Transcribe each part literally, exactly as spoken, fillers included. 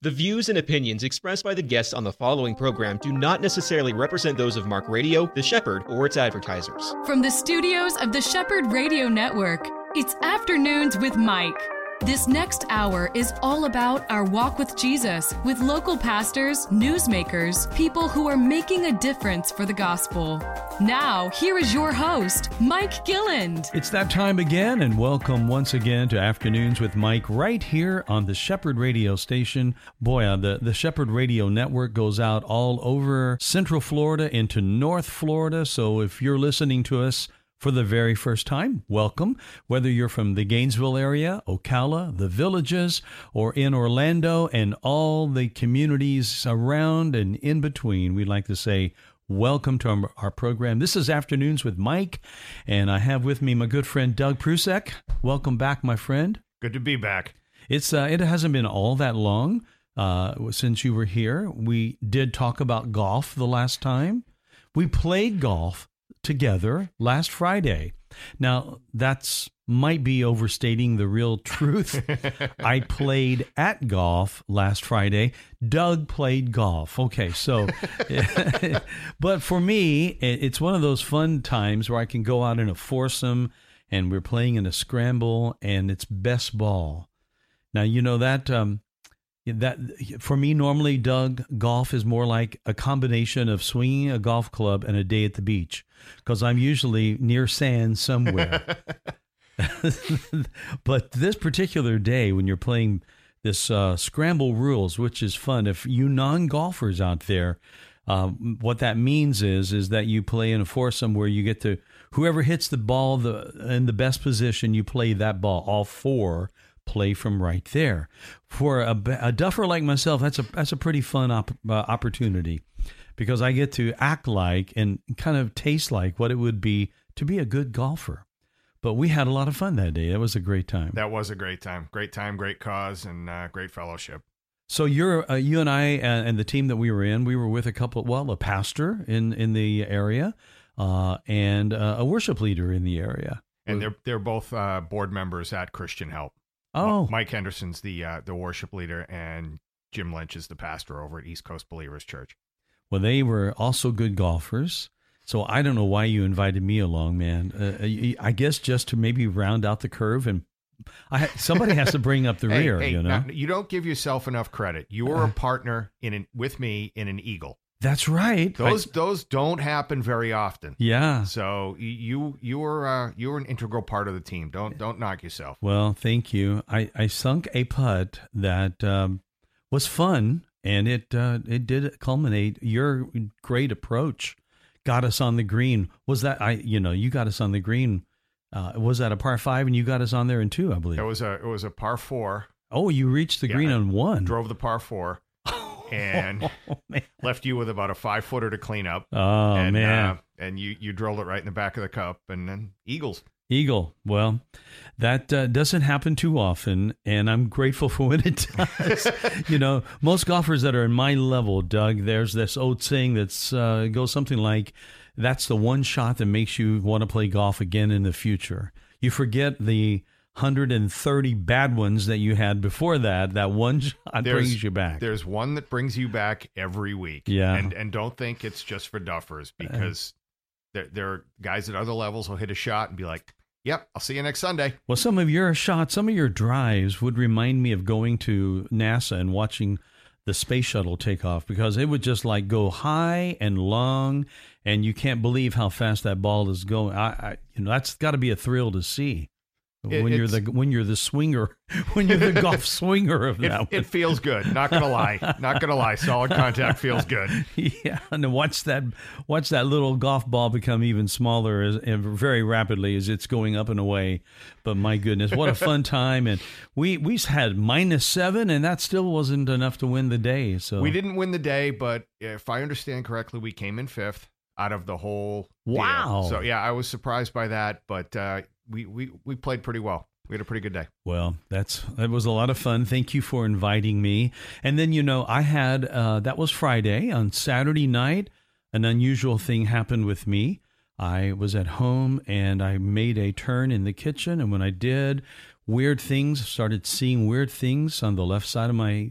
The views and opinions expressed by the guests on the following program do not necessarily represent those of Mark Radio, The Shepherd, or its advertisers. From the studios of the Shepherd Radio Network, it's Afternoons with Mike. This next hour is all about our walk with Jesus, with local pastors, newsmakers, people who are making a difference for the gospel. Now, here is your host, Mike Gilland. It's that time again, and welcome once again to Afternoons with Mike right here on the Shepherd Radio station. Boy, uh, the, the Shepherd Radio Network goes out all over Central Florida into North Florida, so if you're listening to us for the very first time, welcome. Whether you're from the Gainesville area, Ocala, the Villages, or in Orlando and all the communities around and in between, we'd like to say welcome to our, our program. This is Afternoons with Mike, and I have with me my good friend Doug Prusek. Welcome back, my friend. Good to be back. It's uh, it hasn't been all that long uh, since you were here. We did talk about golf the last time. We played golf together last Friday. Now, that's might be overstating the real truth. I played at golf last Friday. Doug played golf. Okay, so, but for me, it's one of those fun times where I can go out in a foursome and we're playing in a scramble and it's best ball. Now, you know that, um, that for me, normally, Doug, golf is more like a combination of swinging a golf club and a day at the beach, because I'm usually near sand somewhere. But this particular day, when you're playing this uh, scramble rules, which is fun, if you non-golfers out there, um, what that means is is that you play in a foursome where you get to, whoever hits the ball the in the best position, you play that ball. All four play from right there. For a, a duffer like myself, that's a that's a pretty fun op, uh, opportunity, because I get to act like and kind of taste like what it would be to be a good golfer. But we had a lot of fun that day. It was a great time. That was a great time. Great time, great cause, and uh, great fellowship. So you're uh, you and I and, and the team that we were in, we were with a couple, well, a pastor in, in the area uh, and uh, a worship leader in the area. And they're they're both uh, board members at Christian Help. Oh, Mike Henderson's the uh, the worship leader, and Jim Lynch is the pastor over at East Coast Believers Church. Well, they were also good golfers. So I don't know why you invited me along, man. Uh, I guess just to maybe round out the curve, and I, somebody has to bring up the hey, rear. Hey, you know, now, you don't give yourself enough credit. You were uh, a partner in an, with me in an Eagle. That's right. Those I, those don't happen very often. Yeah. So you you were uh, you were an integral part of the team. Don't don't knock yourself. Well, thank you. I, I sunk a putt that um, was fun, and it uh, it did culminate. Your great approach got us on the green. Was that I? You know, you got us on the green. Uh, was that a par five, and you got us on there in two, I believe. It was a it was a par four. Oh, you reached the yeah, green on one. Drove the par four. And oh, left you with about a five footer to clean up. Oh, and, man. Uh, and you, you drilled it right in the back of the cup, and then Eagles. Eagle. Well, that uh, doesn't happen too often, and I'm grateful for when it does. You know, most golfers that are in my level, Doug, there's this old saying that's uh, goes something like, that's the one shot that makes you want to play golf again in the future. You forget the one hundred thirty bad ones that you had before that. That one shot there's, brings you back. There's one that brings you back every week. Yeah. And and don't think it's just for duffers, because uh, there, there are guys at other levels who'll hit a shot and be like, yep, I'll see you next Sunday. Well, some of your shots, some of your drives would remind me of going to NASA and watching the space shuttle take off, because it would just like go high and long, and you can't believe how fast that ball is going. I, I you know, that's got to be a thrill to see. When it, you're the when you're the swinger, when you're the golf swinger of it, that one. It feels good. Not gonna lie. Not gonna lie. Solid contact feels good. Yeah, and then watch that watch that little golf ball become even smaller as, and very rapidly as it's going up and away. But my goodness, what a fun time! And we we had minus seven, and that still wasn't enough to win the day. So we didn't win the day, but if I understand correctly, we came in fifth out of the whole wow. deal. So yeah, I was surprised by that, but. Uh, We, we we played pretty well. We had a pretty good day. Well, that's that was a lot of fun. Thank you for inviting me. And then, you know, I had, uh, that was Friday. On Saturday night, an unusual thing happened with me. I was at home and I made a turn in the kitchen. And when I did, weird things, started seeing weird things on the left side of my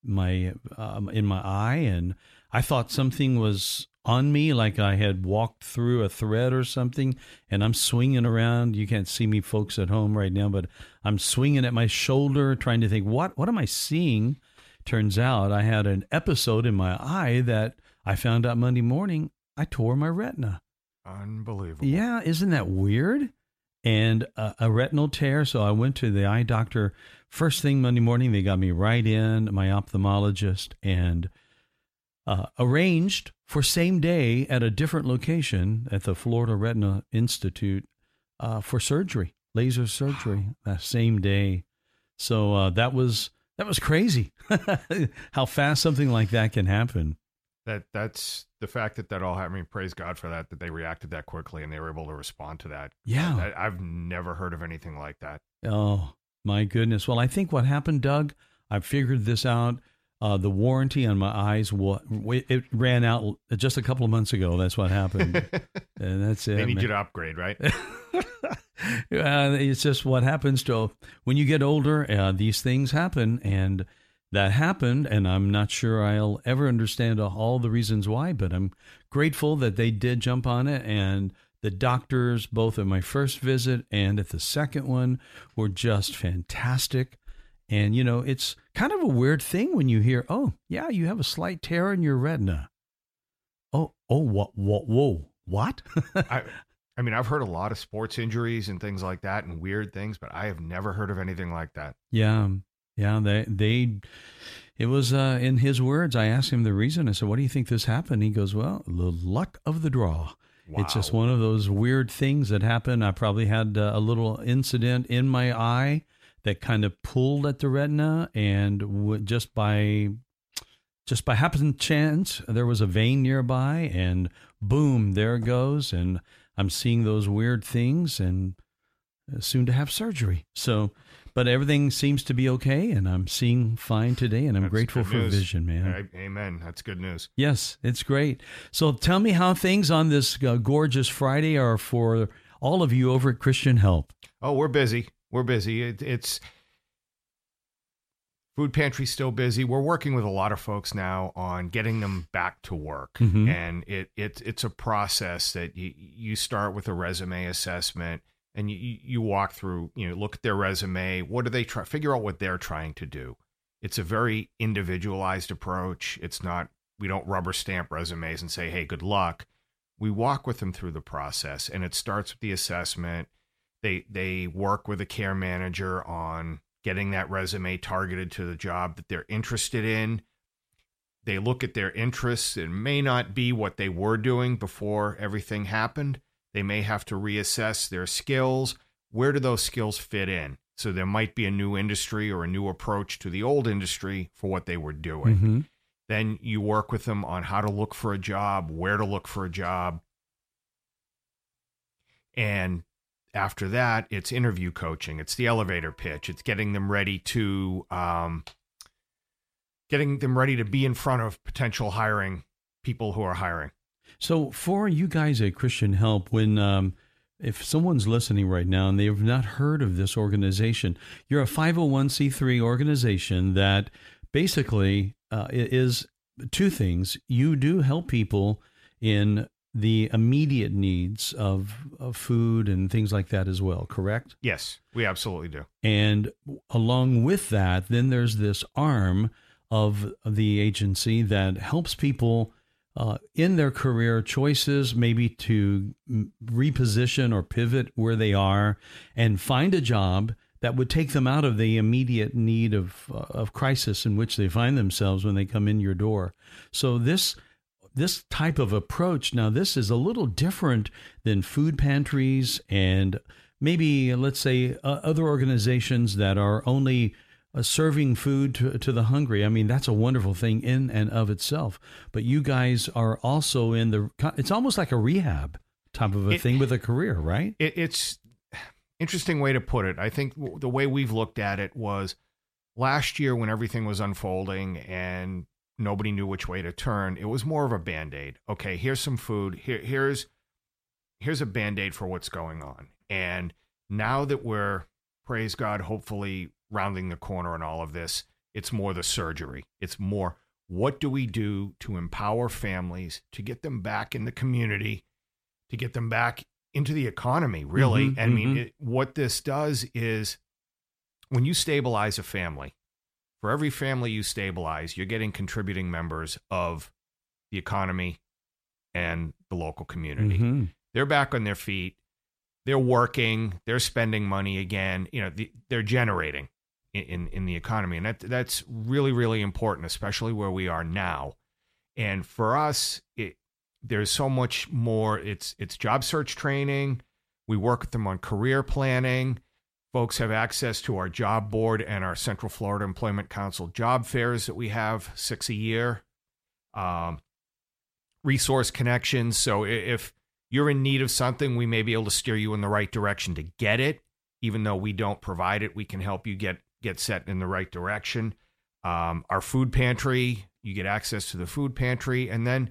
my um, in my eye, and I thought something was on me, like I had walked through a thread or something, and I'm swinging around. You can't see me, folks, at home right now, but I'm swinging at my shoulder, trying to think, what what am I seeing? Turns out I had an episode in my eye that I found out Monday morning. I tore my retina. Unbelievable. Yeah, isn't that weird? And uh, a retinal tear. So I went to the eye doctor first thing Monday morning. They got me right in, my ophthalmologist, and uh, arranged for same day at a different location at the Florida Retina Institute uh, for surgery, laser surgery, that same day. So uh, that was that was crazy. How fast something like that can happen. That that's the fact that that all happened. I mean, praise God for that, that they reacted that quickly and they were able to respond to that. Yeah. That, I've never heard of anything like that. Oh, my goodness. Well, I think what happened, Doug, I figured this out. Uh, the warranty on my eyes, what it ran out just a couple of months ago. That's what happened. And that's it. They need man. you to upgrade, right? uh, it's just what happens to when you get older. Uh, these things happen, and that happened, and I'm not sure I'll ever understand all the reasons why, but I'm grateful that they did jump on it, and the doctors, both at my first visit and at the second one, were just fantastic. And, you know, it's kind of a weird thing when you hear, oh, yeah, you have a slight tear in your retina. Oh, oh, what, what, whoa, what? I, I mean, I've heard a lot of sports injuries and things like that and weird things, but I have never heard of anything like that. Yeah. Yeah, they, they, it was uh, in his words. I asked him the reason. I said, what do you think this happened? He goes, well, the luck of the draw. Wow. It's just one of those weird things that happen. I probably had uh, a little incident in my eye that kind of pulled at the retina, and w- just by, just by happen chance, there was a vein nearby, and boom, there it goes. And I'm seeing those weird things, and soon to have surgery. So, but everything seems to be okay, and I'm seeing fine today, and I'm That's grateful good for news. vision, man. A- Amen. That's good news. Yes, it's great. So tell me how things on this uh, gorgeous Friday are for all of you over at Christian Help. Oh, we're busy. We're busy. It, it's food pantry's still busy. We're working with a lot of folks now on getting them back to work, Mhm. and it, it it's a process that you you start with a resume assessment. And you, you walk through, you know, look at their resume. What do they try? Figure out what they're trying to do. It's a very individualized approach. It's not, we don't rubber stamp resumes and say, hey, good luck. We walk with them through the process, and it starts with the assessment. They they work with a care manager on getting that resume targeted to the job that they're interested in. They look at their interests. It may not be what they were doing before everything happened. They may have to reassess their skills. Where do those skills fit in? So there might be a new industry or a new approach to the old industry for what they were doing. Mm-hmm. Then you work with them on how to look for a job, where to look for a job. And after that, it's interview coaching. It's the elevator pitch. It's getting them ready to, um, getting them ready to be in front of potential hiring people who are hiring. So for you guys at Christian Help, when um, if someone's listening right now and they've not heard of this organization, you're a five oh one c three organization that basically uh, is two things. You do help people in the immediate needs of, of food and things like that as well, correct? Yes, we absolutely do. And along with that, then there's this arm of the agency that helps people Uh, in their career choices, maybe to reposition or pivot where they are and find a job that would take them out of the immediate need of uh, of crisis in which they find themselves when they come in your door. So this this type of approach, now this is a little different than food pantries and maybe, let's say, uh, other organizations that are only Uh, serving food to, to the hungry. I mean, that's a wonderful thing in and of itself. But you guys are also in the, it's almost like a rehab type of a it, thing with a career, right? It, it's interesting way to put it. I think w- the way we've looked at it was last year when everything was unfolding and nobody knew which way to turn, it was more of a Band-Aid. Okay, here's some food. Here, here's, here's a Band-Aid for what's going on. And now that we're, praise God, hopefully rounding the corner in all of this, It's more the surgery. It's more, what do we do to empower families, to get them back in the community, to get them back into the economy, really? Mm-hmm, I mean, mm-hmm. it, what this does is when you stabilize a family, for every family you stabilize, you're getting contributing members of the economy and the local community. Mm-hmm. They're back on their feet. They're working. They're spending money again. You know, the, they're generating in, in, in the economy. And that that's really, really important, especially where we are now. And for us, it, there's so much more. It's it's job search training. We work with them on career planning. Folks have access to our job board and our Central Florida Employment Council job fairs that we have, six a year. Um, resource connections. So if you're in need of something, we may be able to steer you in the right direction to get it. Even though we don't provide it, we can help you get, get set in the right direction. Um, our food pantry, you get access to the food pantry. And then,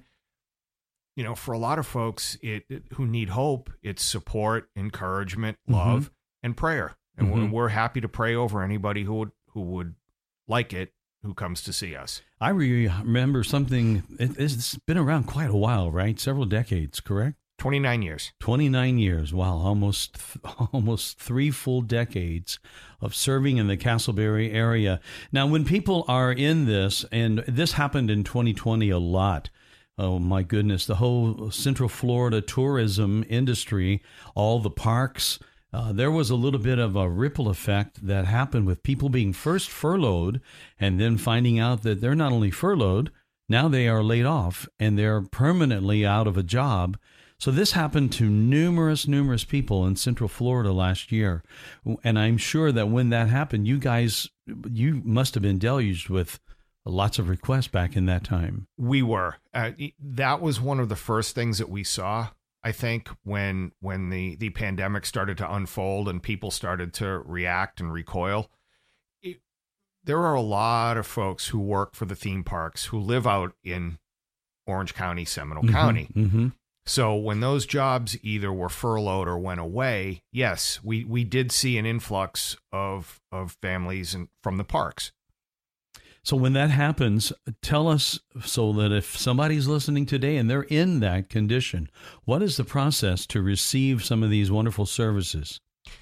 you know, for a lot of folks it, it who need hope, it's support, encouragement, love, mm-hmm. and prayer. And mm-hmm. we're, we're happy to pray over anybody who would who would like it, who comes to see us. I re- remember something, it, it's been around quite a while, right? Several decades, correct? twenty-nine years. twenty-nine years. Wow, almost almost three full decades of serving in the Castleberry area. Now, when people are in this, and this happened in twenty twenty a lot, oh my goodness, the whole Central Florida tourism industry, all the parks, Uh, there was a little bit of a ripple effect that happened with people being first furloughed and then finding out that they're not only furloughed, now they are laid off and they're permanently out of a job. So this happened to numerous, numerous people in Central Florida last year. And I'm sure that when that happened, you guys, you must have been deluged with lots of requests back in that time. We were. Uh, that was one of the first things that we saw. I think when when the, the pandemic started to unfold and people started to react and recoil, it, there are a lot of folks who work for the theme parks who live out in Orange County, Seminole Mm-hmm, County. Mm-hmm. So when those jobs either were furloughed or went away, yes, we, we did see an influx of of families and from the parks. So when that happens, tell us so that if somebody's listening today and they're in that condition, what is the process to receive some of these wonderful services?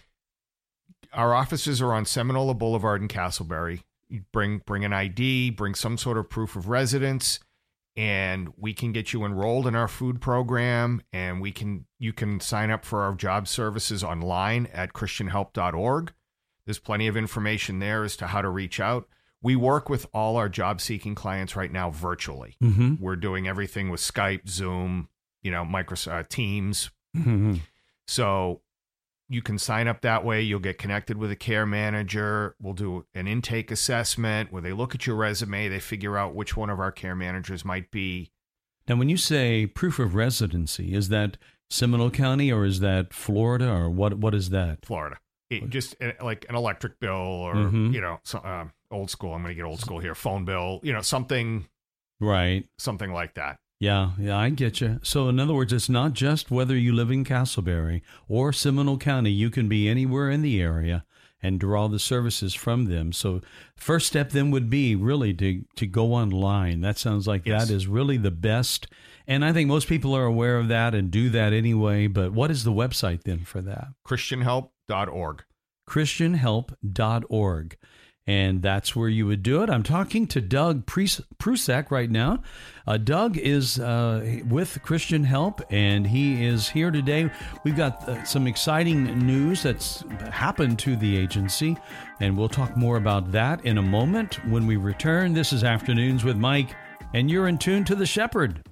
Our offices are on Seminole Boulevard in Castleberry. You bring bring an I D, bring some sort of proof of residence, and we can get you enrolled in our food program, and we can you can sign up for our job services online at christian help dot org. There's plenty of information there as to how to reach out. We work with all our job-seeking clients right now virtually. Mm-hmm. We're doing everything with Skype, Zoom, you know, Microsoft Teams. Mm-hmm. So you can sign up that way. You'll get connected with a care manager. We'll do an intake assessment where they look at your resume. They figure out which one of our care managers might be. Now, when you say proof of residency, is that Seminole County or is that Florida or what? What is that? Florida. It, just uh, like an electric bill or, mm-hmm. you know, so, uh, old school. I'm going to get old school here. Phone bill, you know, something. Right. Something like that. Yeah, yeah, I get you. So in other words, it's not just whether you live in Castleberry or Seminole County. You can be anywhere in the area and draw the services from them. So first step then would be really to, to go online. That sounds like yes. that is really the best. And I think most people are aware of that and do that anyway. But what is the website then for that? christian help dot org. christian help dot org. And that's where you would do it. I'm talking to Doug Prusak right now. Uh, Doug is uh, with Christian Help, and he is here today. We've got uh, some exciting news that's happened to the agency, and we'll talk more about that in a moment when we return. This is Afternoons with Mike, and you're in tune to The Shepherd.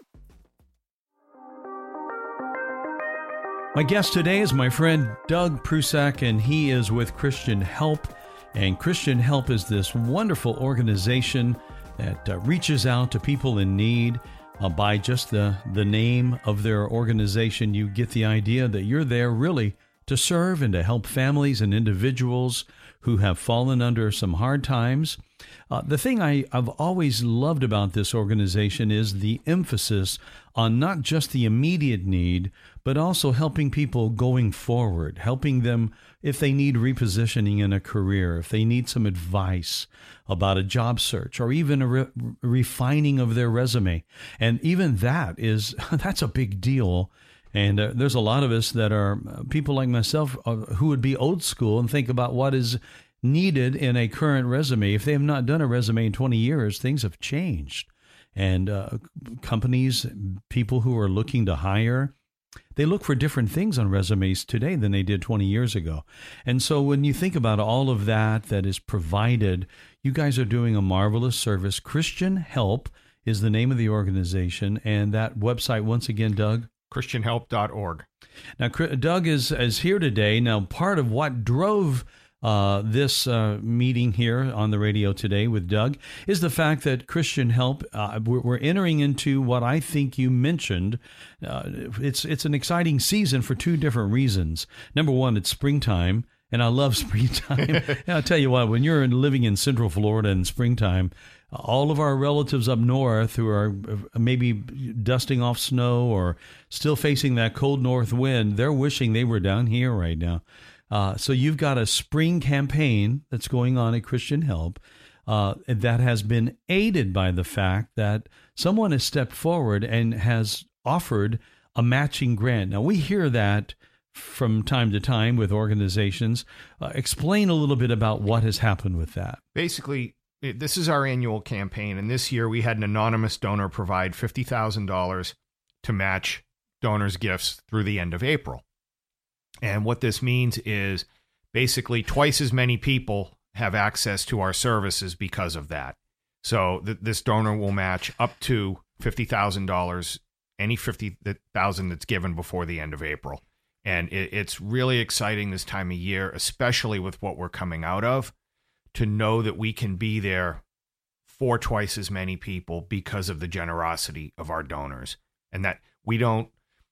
My guest today is my friend Doug Prusak, and he is with Christian Help. And Christian Help is this wonderful organization that uh, reaches out to people in need. Uh, by just the, the name of their organization, you get the idea that you're there really to serve and to help families and individuals who have fallen under some hard times. Uh, the thing I, I've always loved about this organization is the emphasis on not just the immediate need, but also helping people going forward, helping them if they need repositioning in a career, if they need some advice about a job search, or even a re- refining of their resume. And even that is, that's a big deal. And uh, there's a lot of us that are uh, people like myself uh, who would be old school and think about what is needed in a current resume. If they have not done a resume in twenty years, things have changed. And uh, companies, people who are looking to hire, they look for different things on resumes today than they did twenty years ago. And so when you think about all of that that is provided, you guys are doing a marvelous service. Christian Help is the name of the organization. And that website, once again, Doug? Christian help dot org. Now, Doug is, is here today. Now, part of what drove Uh, this uh, meeting here on the radio today with Doug is the fact that Christian Help, uh, we're, we're entering into what I think you mentioned. Uh, it's it's an exciting season for two different reasons. Number one, it's springtime, and I love springtime. And I'll tell you what, when you're living in Central Florida in springtime, all of our relatives up north who are maybe dusting off snow or still facing that cold north wind, they're wishing they were down here right now. Uh, so you've got a spring campaign that's going on at Christian Help uh, that has been aided by the fact that someone has stepped forward and has offered a matching grant. Now, we hear that from time to time with organizations. Uh, explain a little bit about what has happened with that. Basically, this is our annual campaign, and this year we had an anonymous donor provide fifty thousand dollars to match donors' gifts through the end of April. And what this means is basically twice as many people have access to our services because of that. So th- this donor will match up to fifty thousand dollars, any fifty thousand dollars that's given before the end of April. And it, it's really exciting this time of year, especially with what we're coming out of, to know that we can be there for twice as many people because of the generosity of our donors. And that we don't,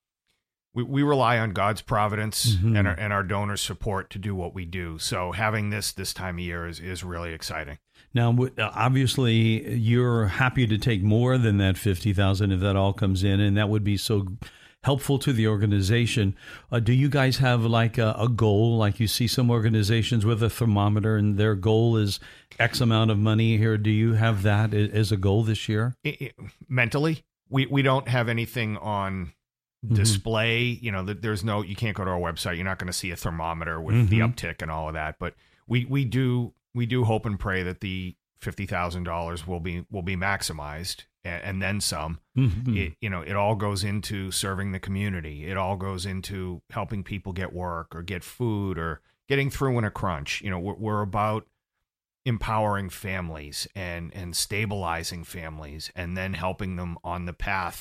We, we rely on God's providence mm-hmm. and, our, and our donors' support to do what we do. So having this this time of year is, is really exciting. Now, obviously, you're happy to take more than that fifty thousand dollars if that all comes in, and that would be so helpful to the organization. Uh, do you guys have like a, a goal, like you see some organizations with a thermometer and their goal is X amount of money here? Do you have that as a goal this year? It, it, mentally, we, we don't have anything on display. Mm-hmm. You know, there's no, you can't go to our website. You're not going to see a thermometer with mm-hmm. the uptick and all of that. But we, we do, we do hope and pray that the fifty thousand dollars will be, will be maximized and, and then some. Mm-hmm. It, you know, it all goes into serving the community. It all goes into helping people get work or get food or getting through in a crunch. You know, we're, we're about empowering families and, and stabilizing families and then helping them on the path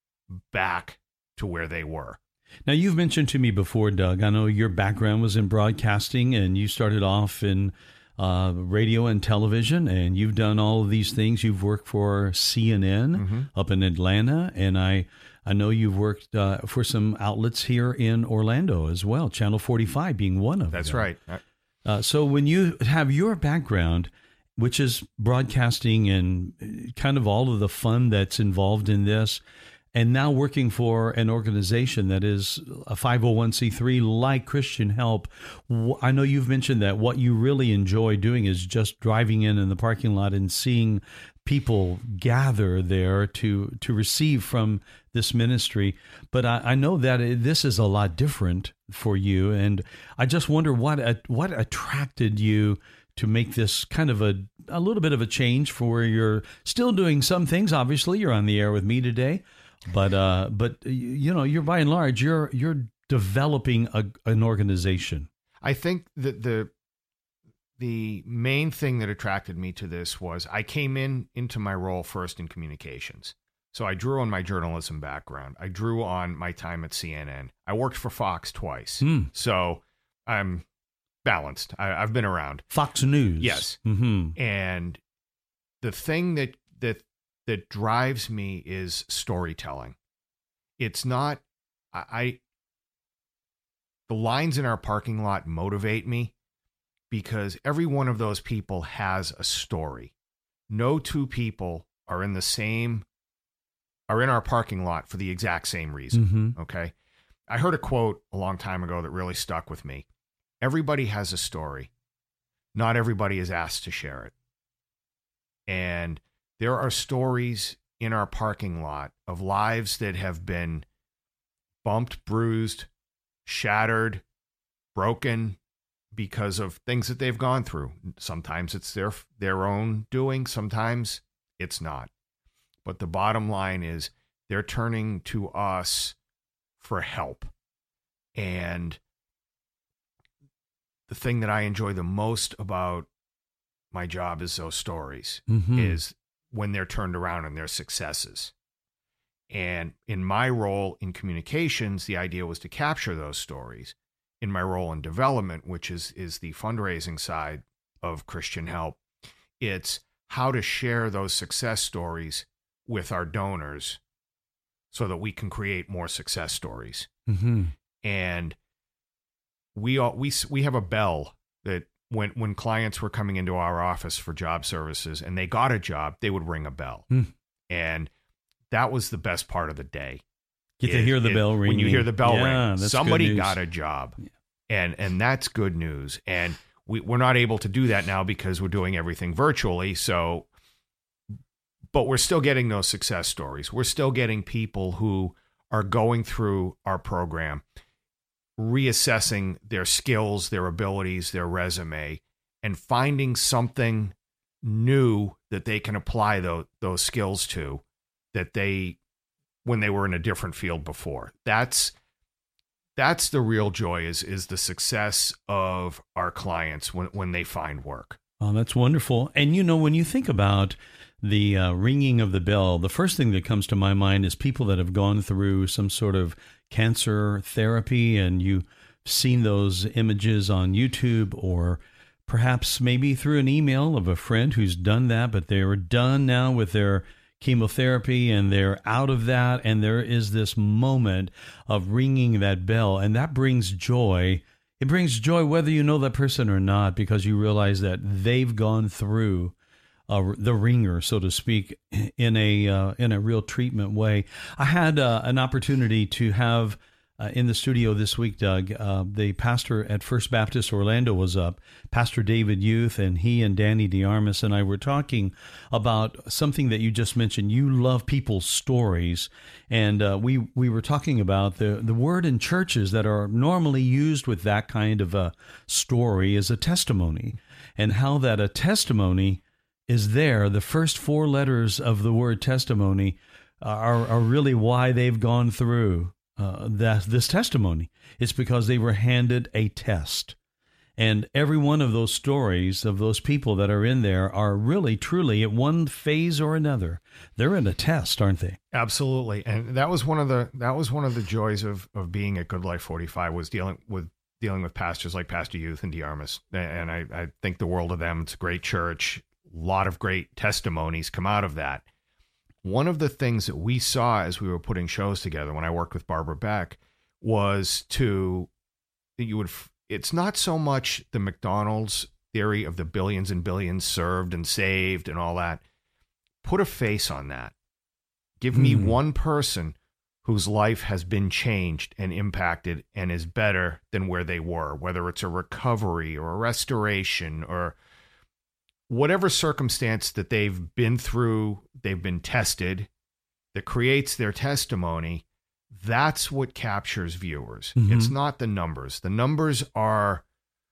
back to where they were. Now, you've mentioned to me before, Doug, I know your background was in broadcasting and you started off in uh, radio and television, and you've done all of these things. You've worked for C N N mm-hmm. up in Atlanta, and I, I know you've worked uh, for some outlets here in Orlando as well, Channel forty-five being one of That's them. That's right. Uh, so when you have your background, which is broadcasting and kind of all of the fun that's involved in this, and now working for an organization that is a five oh one c three like Christian Help, I know you've mentioned that what you really enjoy doing is just driving in in the parking lot and seeing people gather there to to receive from this ministry. But I, I know that it, this is a lot different for you, and I just wonder what what attracted you to make this kind of a, a little bit of a change for where you're still doing some things. Obviously, you're on the air with me today. But uh, but you know, you're by and large you're you're developing a, an organization. I think that the the main thing that attracted me to this was I came in into my role first in communications. So I drew on my journalism background. I drew on my time at C N N. I worked for Fox twice, mm. so I'm balanced. I, I've been around. Fox News, yes, mm-hmm. and the thing that that. that drives me is storytelling. It's not, I, I, the lines in our parking lot motivate me because every one of those people has a story. No two people are in the same, are in our parking lot for the exact same reason. Mm-hmm. Okay. I heard a quote a long time ago that really stuck with me. everybody has a story. Not everybody is asked to share it. And there are stories in our parking lot of lives that have been bumped, bruised, shattered, broken because of things that they've gone through. Sometimes it's their their own doing, sometimes it's not. But the bottom line is they're turning to us for help. And the thing that I enjoy the most about my job is those stories, mm-hmm. is when they're turned around and their successes. And in my role in communications, the idea was to capture those stories. In my role in development, which is is the fundraising side of Christian Help, it's how to share those success stories with our donors so that we can create more success stories. Mm-hmm. And we all, we we have a bell that when when clients were coming into our office for job services and they got a job, they would ring a bell. Mm. And that was the best part of the day. Get it, to hear the it, bell ring. When you hear the bell yeah, ring, somebody got a job. Yeah. And and that's good news. And we, we're not able to do that now because we're doing everything virtually. So, but we're still getting those success stories. We're still getting people who are going through our program, reassessing their skills, their abilities, their resume, and finding something new that they can apply those, those skills to that they, when they were in a different field before. That's that's the real joy, is is the success of our clients when, when they find work. Oh, that's wonderful. And, you know, when you think about the uh, ringing of the bell, the first thing that comes to my mind is people that have gone through some sort of cancer therapy, and you've seen those images on YouTube, or perhaps maybe through an email of a friend who's done that, but they're done now with their chemotherapy and they're out of that, and there is this moment of ringing that bell, and that brings joy. It brings joy whether you know that person or not, because you realize that they've gone through uh, the ringer, so to speak, in a uh, in a real treatment way. I had uh, an opportunity to have uh, in the studio this week, Doug, uh, the pastor at First Baptist Orlando was up, Pastor David Youth, and he and Danny DeArmas and I were talking about something that you just mentioned. You love people's stories, and uh, we we were talking about the the word in churches that are normally used with that kind of a story is a testimony, and how that a testimony is there. The first four letters of the word testimony are, are really why they've gone through uh, that, this testimony. It's because they were handed a test. And every one of those stories of those people that are in there are really, truly, at one phase or another, they're in a test, aren't they? Absolutely. And that was one of the that was one of the joys of of being at Good Life forty-five, was dealing with dealing with pastors like Pastor Youth and DeArmas. And I, I think the world of them. It's a great church. A lot of great testimonies come out of that. One of the things that we saw as we were putting shows together when I worked with Barbara Beck was to, you would, it's not so much the McDonald's theory of the billions and billions served and saved and all that. Put a face on that. Give me mm. one person whose life has been changed and impacted and is better than where they were, whether it's a recovery or a restoration or whatever circumstance that they've been through, they've been tested, that creates their testimony. That's what captures viewers. Mm-hmm. It's not the numbers. The numbers are,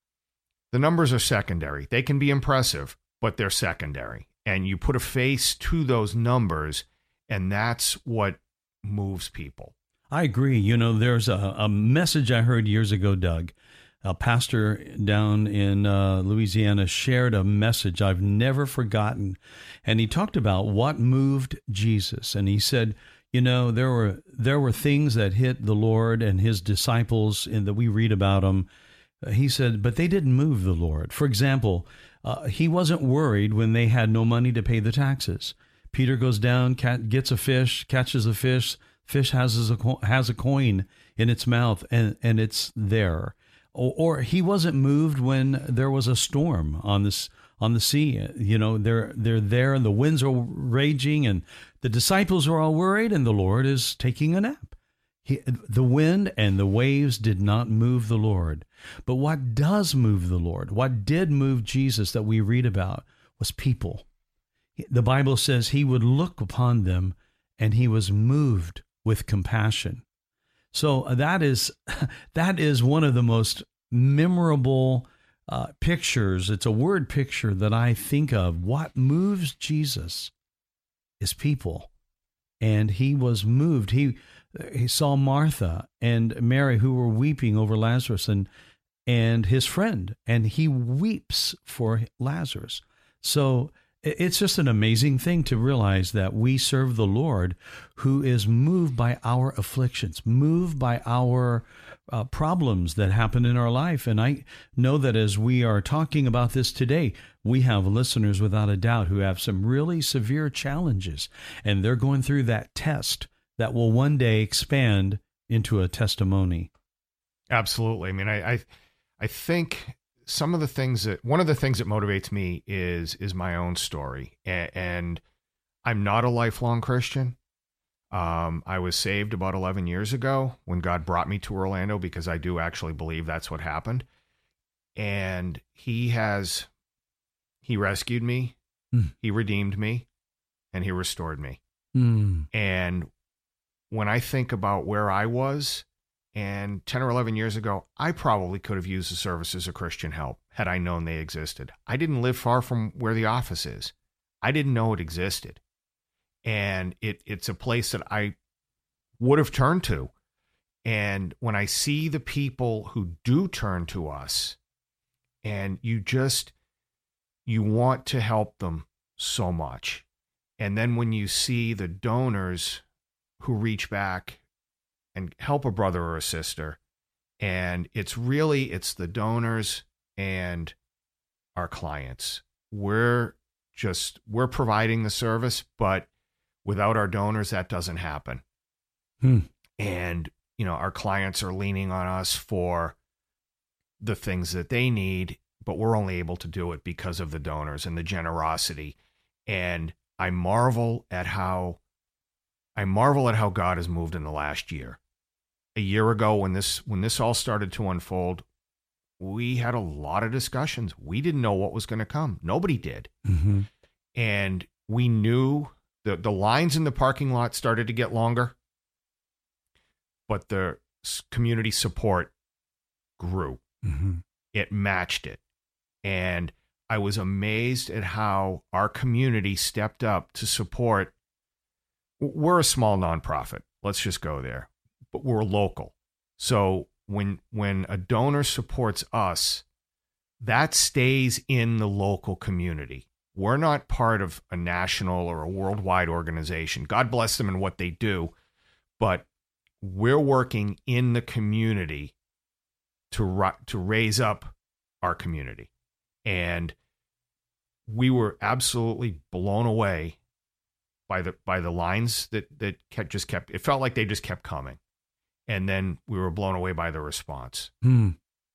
the numbers are secondary. They can be impressive, but they're secondary. And you put a face to those numbers, and that's what moves people. I agree. You know, there's a, a message I heard years ago, Doug. A pastor down in uh, Louisiana shared a message I've never forgotten. And he talked about what moved Jesus. And he said, you know, there were there were things that hit the Lord and his disciples and that we read about them. He said, but they didn't move the Lord. For example, uh, he wasn't worried when they had no money to pay the taxes. Peter goes down, cat, gets a fish, catches a fish. Fish has a, has a coin in its mouth, and, and it's there. Or he wasn't moved when there was a storm on this on the sea. You know, they're they're there and the winds are raging and the disciples are all worried and the Lord is taking a nap. He, the wind and the waves did not move the Lord. But what does move the Lord, what did move Jesus that we read about, was people. The Bible says he would look upon them and he was moved with compassion. So that is that is one of the most memorable uh, pictures. It's a word picture that I think of. What moves Jesus is people. And he was moved. He he saw Martha and Mary who were weeping over Lazarus and and his friend, and he weeps for Lazarus. So it's just an amazing thing to realize that we serve the Lord who is moved by our afflictions, moved by our uh, problems that happen in our life. And I know that as we are talking about this today, we have listeners without a doubt who have some really severe challenges, and they're going through that test that will one day expand into a testimony. Absolutely. I mean, I, I, I think some of the things that, one of the things that motivates me is, is my own story. And, and I'm not a lifelong Christian. Um, I was saved about eleven years ago when God brought me to Orlando, because I do actually believe that's what happened. And he has, he rescued me, mm. he redeemed me, and he restored me. Mm. And when I think about where I was, and ten or eleven years ago, I probably could have used the services of Christian Help had I known they existed. I didn't live far from where the office is. I didn't know it existed. And it it's a place that I would have turned to. And when I see the people who do turn to us, and you just, you want to help them so much. And then when you see the donors who reach back and help a brother or a sister, and it's really, it's the donors and our clients. We're just, we're providing the service, but without our donors, that doesn't happen. Hmm. And, you know, our clients are leaning on us for the things that they need, but we're only able to do it because of the donors and the generosity. And I marvel at how, I marvel at how God has moved in the last year. A year ago, when this when this all started to unfold, we had a lot of discussions. We didn't know what was going to come. Nobody did. Mm-hmm. And we knew the, the lines in the parking lot started to get longer, but the community support grew. Mm-hmm. It matched it. And I was amazed at how our community stepped up to support. We're a small nonprofit. Let's just go there. But we're local. So when when a donor supports us, that stays in the local community. We're not part of a national or a worldwide organization. God bless them in what they do, but we're working in the community to to raise up our community. And we were absolutely blown away by the by the lines that that kept, just kept. It felt like they just kept coming. And then we were blown away by the response. Hmm.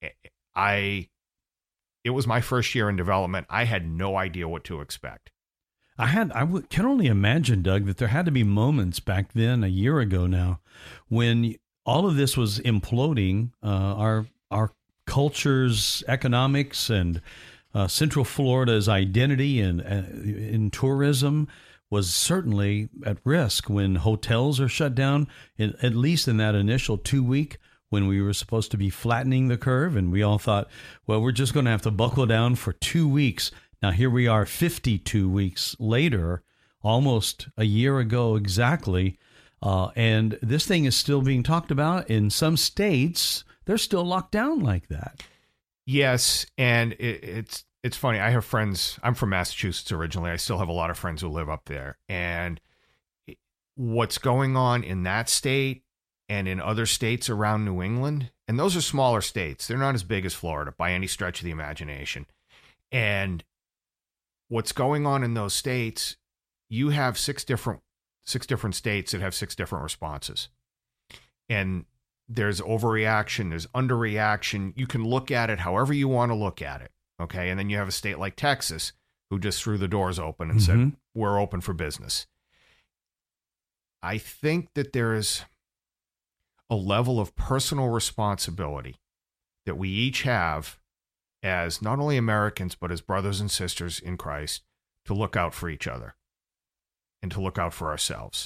I, it was my first year in development. I had no idea what to expect. I had, I w- can only imagine, Doug, that there had to be moments back then, a year ago now, when all of this was imploding. Uh, our our culture's economics and uh, Central Florida's identity and uh, in tourism was certainly at risk when hotels are shut down, in, at least in that initial two week when we were supposed to be flattening the curve. And we all thought, well, we're just going to have to buckle down for two weeks. Now, here we are fifty-two weeks later, almost a year ago exactly. Uh, and this thing is still being talked about. In some states, they're still locked down like that. Yes. And it, it's, It's funny. I have friends. I'm from Massachusetts originally. I still have a lot of friends who live up there. And what's going on in that state and in other states around New England, and those are smaller states. They're not as big as Florida by any stretch of the imagination. And what's going on in those states, you have six different six different states that have six different responses. And there's overreaction, there's underreaction. You can look at it however you want to look at it. Okay, and then you have a state like Texas who just threw the doors open and mm-hmm. said, we're open for business. I think that there is a level of personal responsibility that we each have as not only Americans, but as brothers and sisters in Christ, to look out for each other and to look out for ourselves.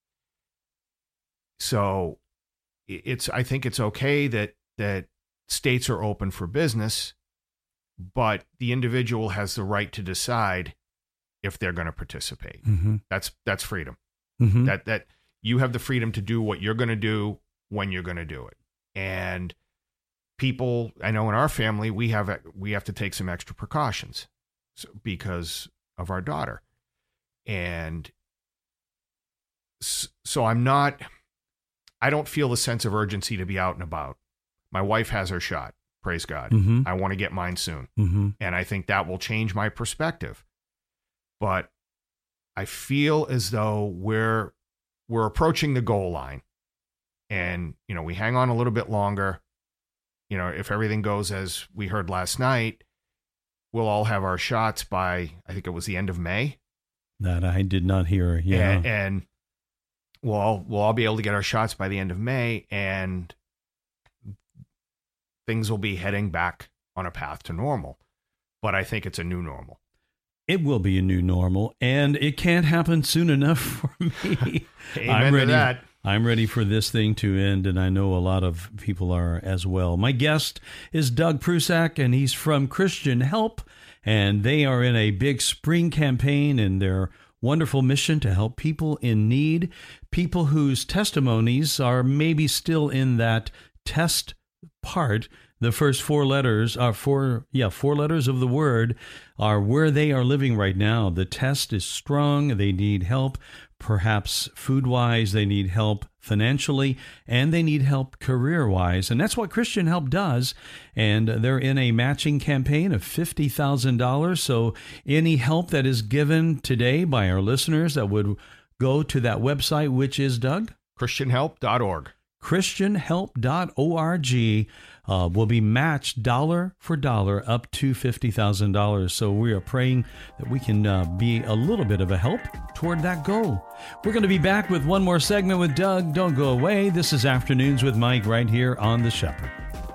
So it's, I think it's okay that, that states are open for business, but the individual has the right to decide if they're going to participate. Mm-hmm. That's, that's freedom. Mm-hmm. That, that you have the freedom to do what you're going to do when you're going to do it. And people, I know in our family, we have, we have to take some extra precautions because of our daughter. And so I'm not, I don't feel a sense of urgency to be out and about. My wife has her shot. Praise God. Mm-hmm. I want to get mine soon. Mm-hmm. And I think that will change my perspective. But I feel as though we're, we're approaching the goal line. And, you know, we hang on a little bit longer. You know, if everything goes as we heard last night, we'll all have our shots by, I think it was the end of May. That I did not hear. Yeah. And, and we'll all, we'll all be able to get our shots by the end of May, and things will be heading back on a path to normal. But I think it's a new normal. It will be a new normal, and it can't happen soon enough for me. Amen I'm ready. to that. I'm ready for this thing to end, and I know a lot of people are as well. My guest is Doug Prusak, and he's from Christian Help, and they are in a big spring campaign in their wonderful mission to help people in need, people whose testimonies are maybe still in that test part. The first four letters are four, yeah, four letters of the word are where they are living right now. The test is strong. They need help, perhaps food-wise. They need help financially, and they need help career-wise. And that's what Christian Help does. And they're in a matching campaign of fifty thousand dollars. So any help that is given today by our listeners that would go to that website, which is, Doug? Christian help dot org. Christian help dot org. Uh, will be matched dollar for dollar up to fifty thousand dollars. So we are praying that we can uh, be a little bit of a help toward that goal. We're going to be back with one more segment with Doug. Don't go away. This is Afternoons with Mike right here on The Shepherd.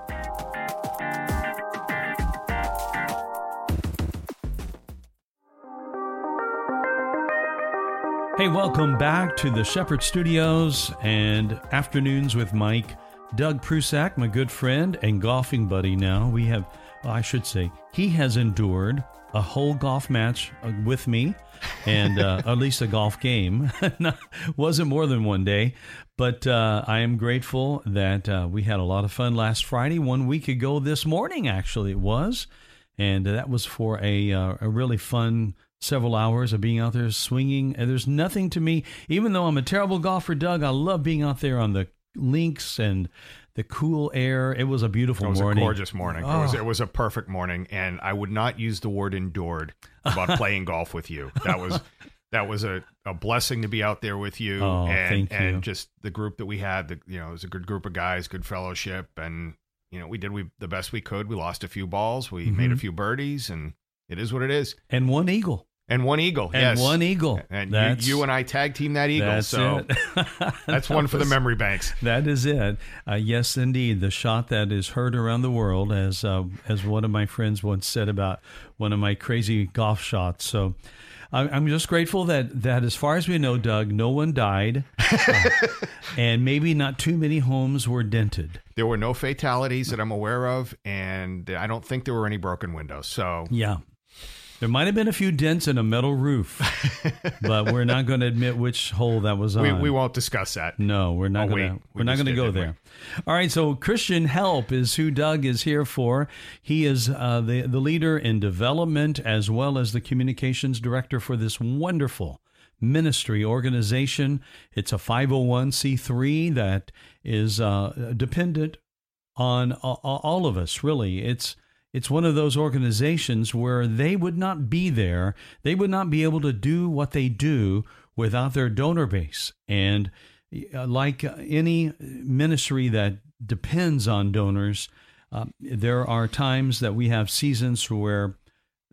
Hey, welcome back to the Shepherd Studios and Afternoons with Mike. Doug Prusak, my good friend and golfing buddy now. We have, well, I should say, he has endured a whole golf match with me, and uh, at least a golf game. Wasn't more than one day, but uh, I am grateful that uh, we had a lot of fun last Friday, one week ago this morning, actually it was, and that was for a, uh, a really fun several hours of being out there swinging. And there's nothing to me, even though I'm a terrible golfer, Doug, I love being out there on the links and the cool air. It was a beautiful morning. It was morning. a gorgeous morning. Oh. It was, it was a perfect morning, and I would not use the word endured about playing golf with you. That was that was a, a blessing to be out there with you, oh, and thank you. and just the group that we had. The, you know, it was a good group of guys, good fellowship, and you know, we did we the best we could. We lost a few balls, we Mm-hmm. made a few birdies, and it is what it is. And one eagle. And one eagle, and yes. one eagle. And that's, you, you and I tag team that eagle, that's so it. that's one for the memory banks. That is it. Uh, yes, indeed. The shot that is heard around the world, as uh, as one of my friends once said about one of my crazy golf shots. So I, I'm just grateful that, that as far as we know, Doug, no one died, uh, and maybe not too many homes were dented. There were no fatalities that I'm aware of, and I don't think there were any broken windows. So yeah. There might have been a few dents in a metal roof, but we're not going to admit which hole that was on. We, we won't discuss that. No, we're not oh, going to. We We're not going to go there. All right. So Christian Help is who Doug is here for. He is uh, the the leader in development as well as the communications director for this wonderful ministry organization. It's a five oh one c three that is uh, dependent on all of us. Really, it's. It's one of those organizations where they would not be there. They would not be able to do what they do without their donor base. And like any ministry that depends on donors, uh, there are times that we have seasons where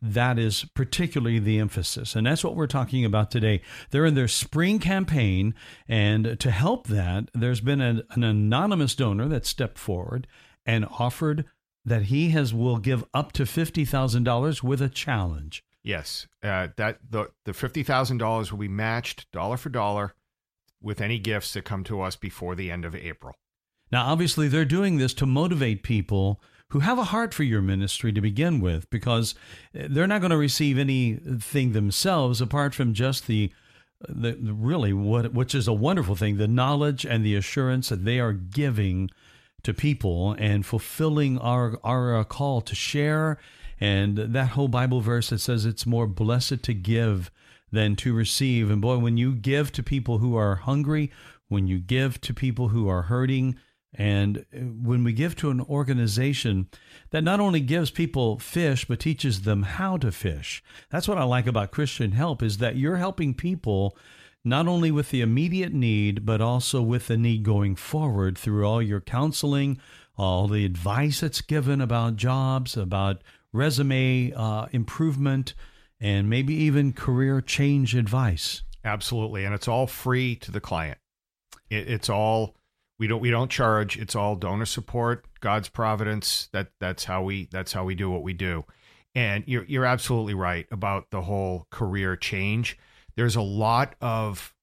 that is particularly the emphasis. And that's what we're talking about today. They're in their spring campaign, and to help that, there's been an, an anonymous donor that stepped forward and offered that he has will give up to fifty thousand dollars with a challenge. Yes, uh, that the the fifty thousand dollars will be matched dollar for dollar with any gifts that come to us before the end of April. Now, obviously, they're doing this to motivate people who have a heart for your ministry to begin with, because they're not going to receive anything themselves apart from just the, the, the really what which is a wonderful thing, the knowledge and the assurance that they are giving to people and fulfilling our our uh, call to share. And that whole Bible verse that says it's more blessed to give than to receive. And boy, when you give to people who are hungry, when you give to people who are hurting, and when we give to an organization that not only gives people fish, but teaches them how to fish. That's what I like about Christian Help, is that you're helping people not only with the immediate need, but also with the need going forward through all your counseling, all the advice that's given about jobs, about resume uh, improvement, and maybe even career change advice. Absolutely. And it's all free to the client. It, it's all... We don't we don't charge. It's all donor support, God's providence. That that's how we that's how we do what we do. And you're you're absolutely right about the whole career change. There's a lot of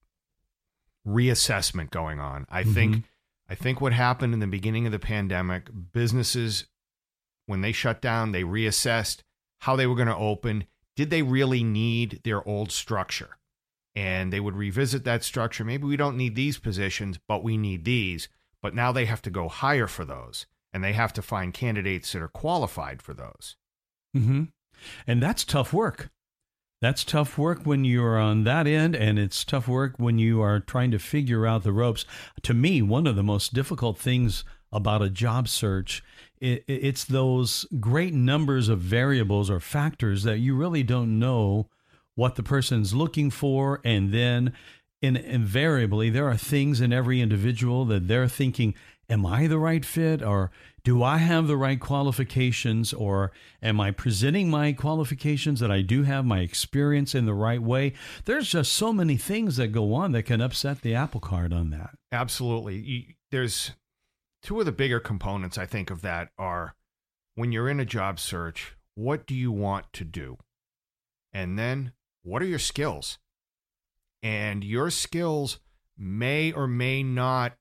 reassessment going on. I mm-hmm. think I think what happened in the beginning of the pandemic, businesses, when they shut down, they reassessed how they were going to open. Did they really need their old structure? And they would revisit that structure. Maybe we don't need these positions, but we need these. But now they have to go hire for those, and they have to find candidates that are qualified for those. Mm-hmm. And that's tough work. That's tough work when you're on that end, and it's tough work when you are trying to figure out the ropes. To me, one of the most difficult things about a job search, it, it's those great numbers of variables or factors that you really don't know what the person's looking for. And then in, invariably, there are things in every individual that they're thinking, am I the right fit? Or do I have the right qualifications? Or am I presenting my qualifications that I do have, my experience in the right way? There's just so many things that go on that can upset the apple cart on that. Absolutely. You, there's two of the bigger components, I think, of that are when you're in a job search, what do you want to do? And then what are your skills? And your skills may or may not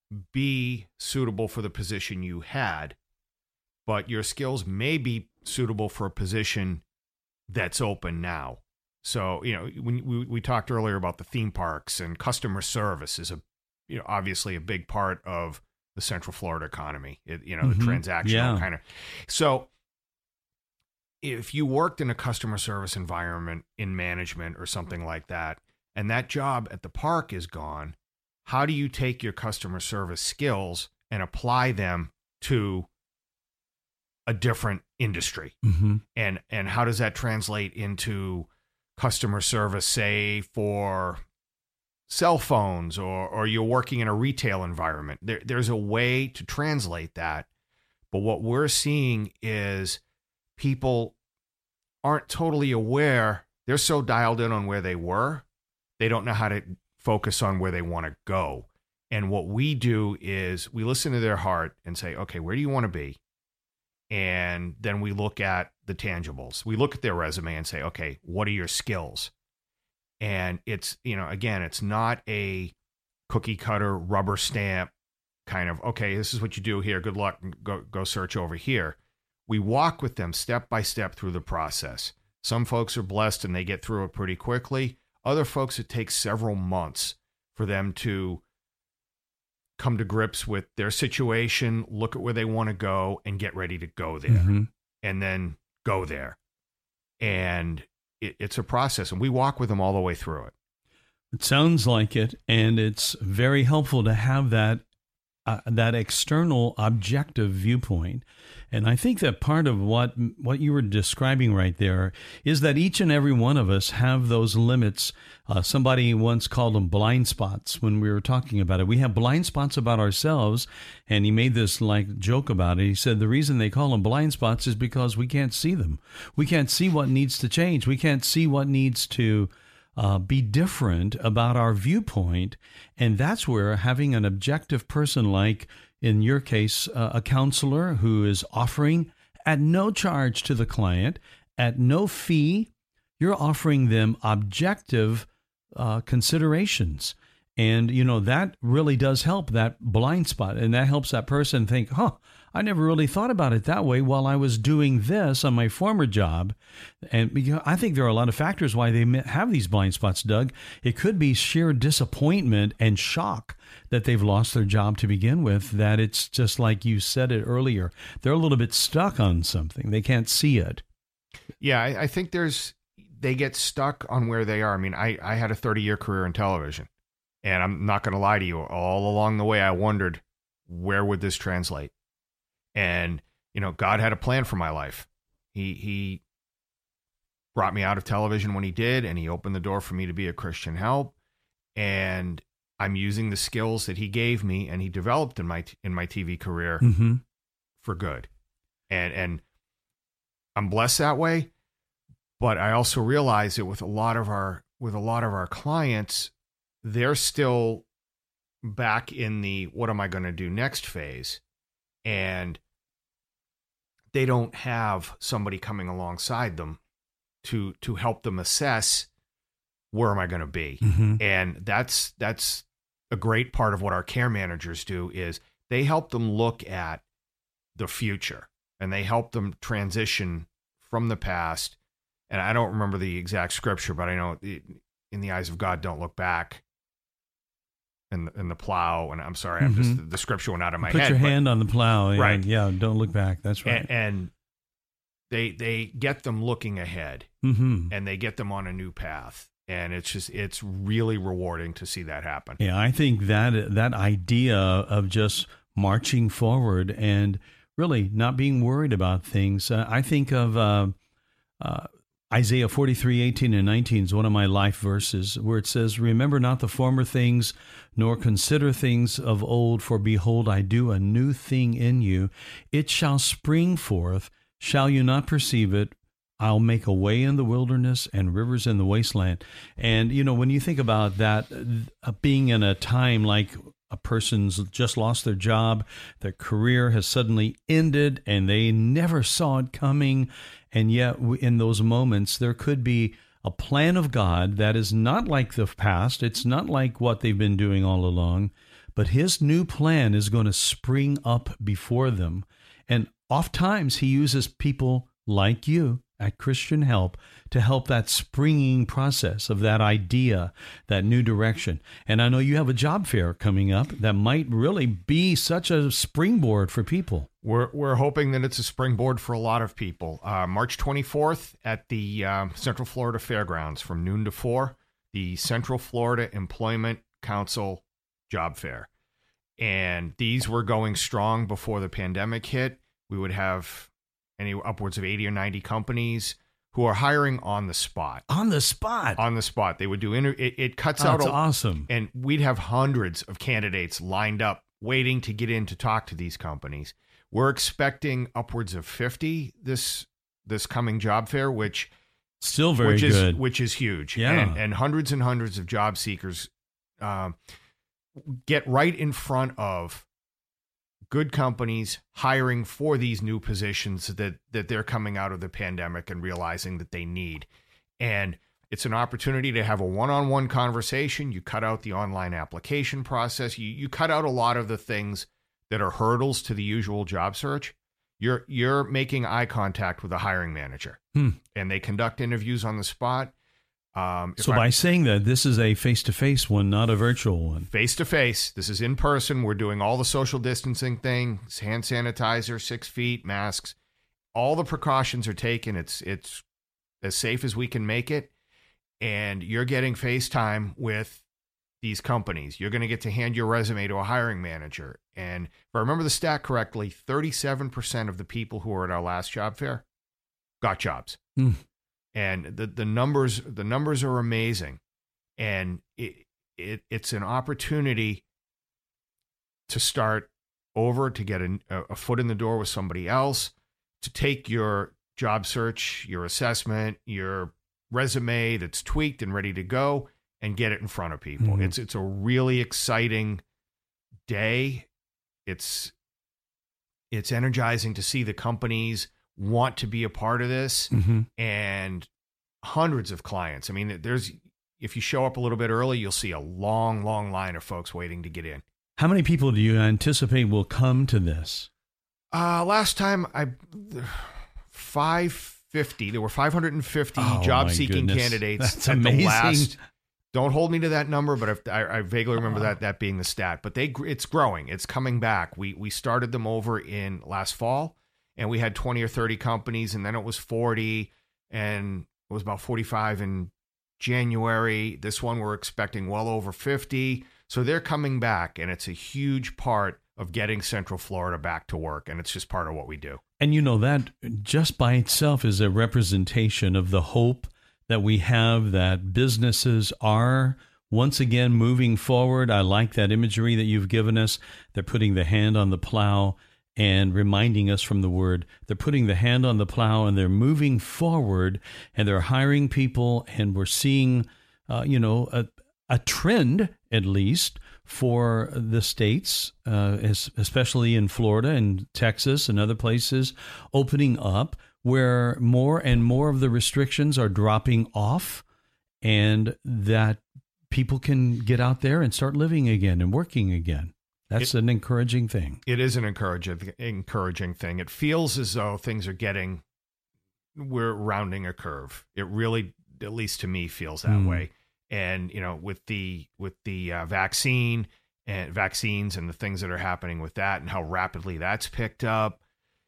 be suitable for the position you had, but your skills may be suitable for a position that's open now. So, you know, when we, we talked earlier about the theme parks, and customer service is a, you know, obviously a big part of the Central Florida economy, it, you know, mm-hmm. the transactional yeah. kind of. So if you worked in a customer service environment in management or something like that, and that job at the park is gone, how do you take your customer service skills and apply them to a different industry? Mm-hmm. And and how does that translate into customer service, say, for cell phones, or or you're working in a retail environment? There, there's a way to translate that. But what we're seeing is people aren't totally aware. They're so dialed in on where they were, they don't know how to focus on where they want to go. And what we do is we listen to their heart and say, okay, where do you want to be? And then we look at the tangibles. We look at their resume and say, okay, what are your skills? And it's, you know, again, it's not a cookie cutter rubber stamp kind of, okay, this is what you do here. Good luck. Go, go search over here. We walk with them step by step through the process. Some folks are blessed and they get through it pretty quickly. Other folks, it takes several months for them to come to grips with their situation, look at where they want to go, and get ready to go there, mm-hmm. and then go there. And it, it's a process, and we walk with them all the way through it. It sounds like it, and it's very helpful to have that uh, that external objective viewpoint. And I think that part of what what you were describing right there is that each and every one of us have those limits. Uh, somebody once called them blind spots when we were talking about it. We have blind spots about ourselves, and he made this like joke about it. He said the reason they call them blind spots is because we can't see them. We can't see what needs to change. We can't see what needs to uh, be different about our viewpoint. And that's where having an objective person like, in your case, uh, a counselor who is offering at no charge to the client, at no fee, you're offering them objective uh, considerations. And, you know, that really does help that blind spot. And that helps that person think, huh, I never really thought about it that way while I was doing this on my former job. And because I think there are a lot of factors why they have these blind spots, Doug. It could be sheer disappointment and shock that they've lost their job to begin with, that it's just like you said it earlier. They're a little bit stuck on something. They can't see it. Yeah, I, I think there's, they get stuck on where they are. I mean, I, I had a thirty-year career in television, and I'm not going to lie to you. All along the way, I wondered, where would this translate? And, you know, God had a plan for my life. He he brought me out of television when he did, and he opened the door for me to be a Christian help. And I'm using the skills that he gave me and he developed in my in my T V career mm-hmm. for good. And and I'm blessed that way. But I also realize that with a lot of our with a lot of our clients, they're still back in the what am I going to do next phase. And they don't have somebody coming alongside them to to help them assess where am I going to be. Mm-hmm. And that's that's a great part of what our care managers do is they help them look at the future and they help them transition from the past. And I don't remember the exact scripture, but I know in the eyes of God, don't look back. And the, and the plow, and I'm sorry, I'm just the, the scripture went out of my Put head. Put your but, hand on the plow, yeah, right? Yeah, don't look back. That's right. And, and they they get them looking ahead, mm-hmm. and they get them on a new path, and it's just it's really rewarding to see that happen. Yeah, I think that that idea of just marching forward and really not being worried about things. Uh, I think of uh, uh, Isaiah forty-three, eighteen and nineteen is one of my life verses where it says, remember not the former things, nor consider things of old, for behold, I do a new thing in you. It shall spring forth. Shall you not perceive it? I'll make a way in the wilderness and rivers in the wasteland. And, you know, when you think about that, uh, being in a time like a person's just lost their job, their career has suddenly ended, and they never saw it coming. And yet in those moments, there could be a plan of God that is not like the past. It's not like what they've been doing all along, but his new plan is going to spring up before them. And oftentimes he uses people like you at Christian Help to help that springing process of that idea, that new direction. And I know you have a job fair coming up that might really be such a springboard for people. We're we're hoping that it's a springboard for a lot of people. Uh, March twenty-fourth at the um, Central Florida Fairgrounds from noon to four, the Central Florida Employment Council Job Fair. And these were going strong before the pandemic hit. We would have any upwards of eighty or ninety companies who are hiring on the spot. On the spot? On the spot. They would do, inter- it, it cuts oh, out. That's a, awesome. And we'd have hundreds of candidates lined up waiting to get in to talk to these companies. We're expecting upwards of fifty this this coming job fair, which still very which is, good, which is huge. Yeah, and, and hundreds and hundreds of job seekers um, get right in front of good companies hiring for these new positions that that they're coming out of the pandemic and realizing that they need. And it's an opportunity to have a one-on-one conversation. You cut out the online application process. You you cut out a lot of the things that are hurdles to the usual job search. You're you're making eye contact with a hiring manager, hmm. and they conduct interviews on the spot. Um, so by I, saying that, this is a face-to-face one, not a virtual one. Face-to-face. This is in person. We're doing all the social distancing things, hand sanitizer, six feet, masks. All the precautions are taken. It's it's as safe as we can make it. And you're getting FaceTime with these companies. You're going to get to hand your resume to a hiring manager. And if I remember the stat correctly, thirty-seven percent of the people who were at our last job fair got jobs. Mm. And the, the numbers, the numbers are amazing. And it, it it's an opportunity to start over, to get a, a foot in the door with somebody else, to take your job search, your assessment, your resume that's tweaked and ready to go, and get it in front of people. Mm-hmm. It's it's a really exciting day. It's it's energizing to see the companies want to be a part of this, mm-hmm. and hundreds of clients. I mean, there's if you show up a little bit early, you'll see a long, long line of folks waiting to get in. How many people do you anticipate will come to this? Uh, last time I five fifty. There were five hundred fifty oh, job-seeking candidates. That's at amazing. The last, don't hold me to that number, but if, I, I vaguely remember that that being the stat. But they, it's growing. It's coming back. We we started them over in last fall, and we had twenty or thirty companies, and then it was forty, and it was about forty-five in January. This one we're expecting well over fifty. So they're coming back, and it's a huge part of getting Central Florida back to work, and it's just part of what we do. And you know, that just by itself is a representation of the hope that we have that businesses are once again moving forward. I like that imagery that you've given us. They're putting the hand on the plow and reminding us from the word. They're putting the hand on the plow and they're moving forward, and they're hiring people, and we're seeing, uh, you know, a, a trend at least for the states, uh, especially in Florida and Texas and other places, opening up where more and more of the restrictions are dropping off, and that people can get out there and start living again and working again. That's it, an encouraging thing. It is an encouraging, encouraging thing. It feels as though things are getting, we're rounding a curve. It really, at least to me, feels that mm. way. And, you know, with the with the uh, vaccine and vaccines and the things that are happening with that and how rapidly that's picked up,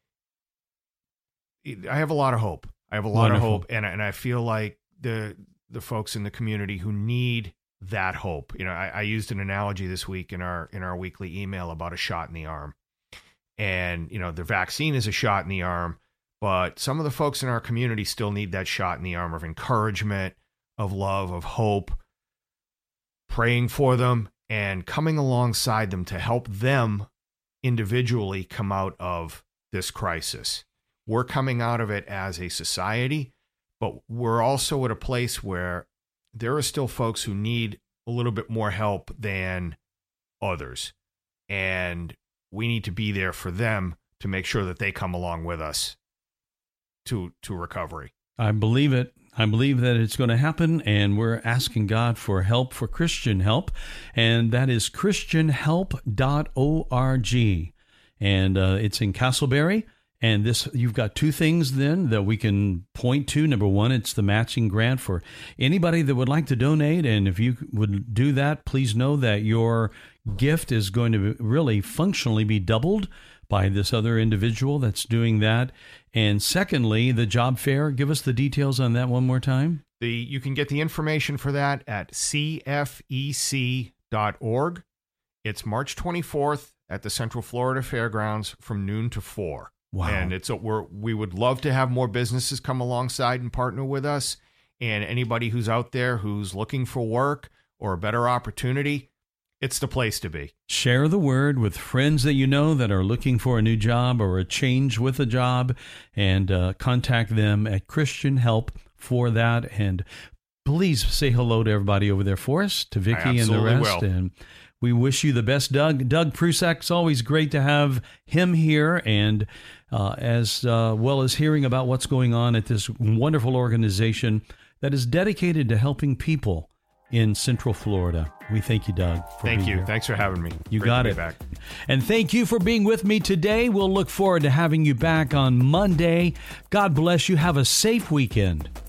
I have a lot of hope. I have a lot Wonderful. of hope. And, and I feel like the the folks in the community who need that hope. You know, I, I used an analogy this week in our in our weekly email about a shot in the arm. And, you know, the vaccine is a shot in the arm, but some of the folks in our community still need that shot in the arm of encouragement, of love, of hope, praying for them and coming alongside them to help them individually come out of this crisis. We're coming out of it as a society, but we're also at a place where there are still folks who need a little bit more help than others. And we need to be there for them to make sure that they come along with us to, to recovery. I believe it. I believe that it's going to happen, and we're asking God for help, for Christian help, and that is christian help dot org, and uh, it's in Castleberry. And this, you've got two things then that we can point to. Number one, it's the matching grant for anybody that would like to donate, and if you would do that, please know that your gift is going to really functionally be doubled by this other individual that's doing that. And secondly, the job fair, give us the details on that one more time. The You can get the information for that at c f e c dot org. It's March twenty-fourth at the Central Florida Fairgrounds from noon to four. Wow. And it's a, we're, we would love to have more businesses come alongside and partner with us. And anybody who's out there who's looking for work or a better opportunity, it's the place to be. Share the word with friends that you know that are looking for a new job or a change with a job, and uh, contact them at Christian Help for that. And please say hello to everybody over there for us, to Vicki and the rest. Will. And we wish you the best, Doug. Doug Prusak, it's always great to have him here, and uh, as uh, well as hearing about what's going on at this wonderful organization that is dedicated to helping people in Central Florida. We thank you, Doug, for Thank being you. here. Thanks for having me. You Great got to it. be back. And thank you for being with me today. We'll look forward to having you back on Monday. God bless you. Have a safe weekend.